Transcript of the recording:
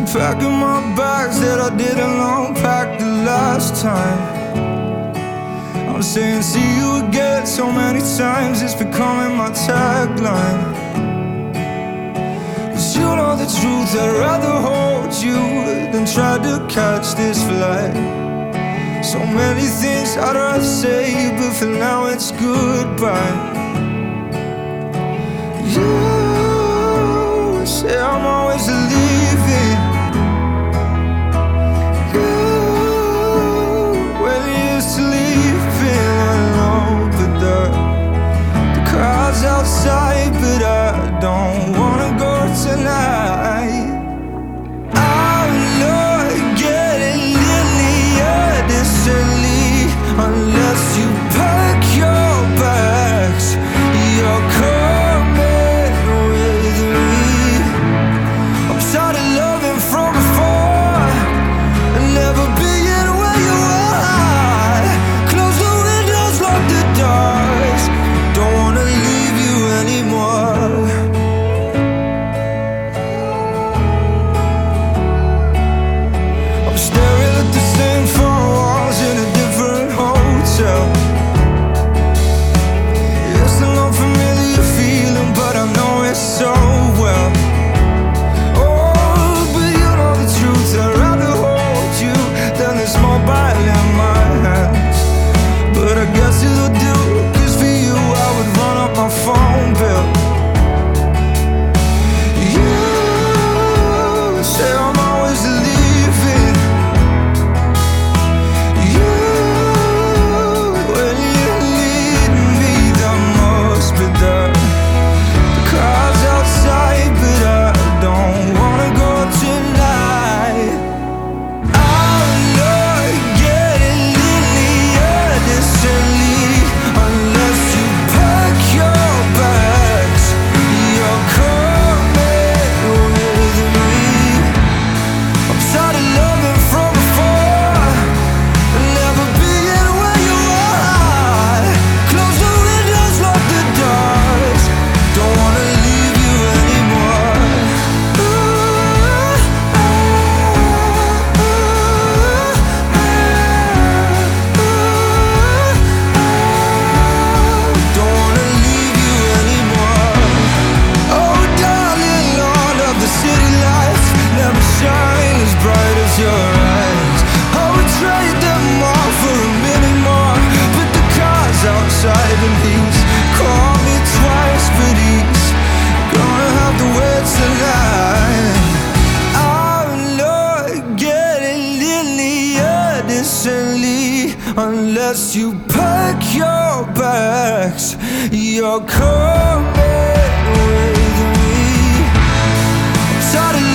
Packing my bags that I didn't unpack the last time. I'm saying see you again so many times, it's becoming my tagline. 'Cause you know the truth, I'd rather hold you than try to catch this flight. So many things I'd rather say, but for now it's goodbye. You say I'm always leaving. You, when you're sleeping alone, but the crowd's outside, but I don't wanna go tonight. I'm not getting near distantly unless you pack your bags. You're coming with me. I'm tired of loving from before and never being where you are. Close the windows, lock the doors. Don't wanna leave you anymore. I'm staring at the same four walls in a different hotel. It's an unfamiliar feeling, but I know it so well. Oh, but you know the truth, I'd rather hold you than this mobile in my hands. But I guess it'll do, 'cause for you I would run up my phone bill. You say I'm always leaving. You, when you lead me, that must be the crowd's outside, but I don't wanna go tonight. I'm not getting near distantly unless you pack your bags. You're coming with me. I'm tired of loving from before and never being where you are. Close the windows, lock the doors. Don't wanna leave you anymore. Don't wanna leave you anymore. Oh darling, Lord of the city lights never shine as bright as your eyes. I would trade them all for a minute more, but the car's outside and he's called me twice, but he's gonna have to wait tonight. I'm not getting near distantly unless you pack your bags. You're coming with me. I'm tired of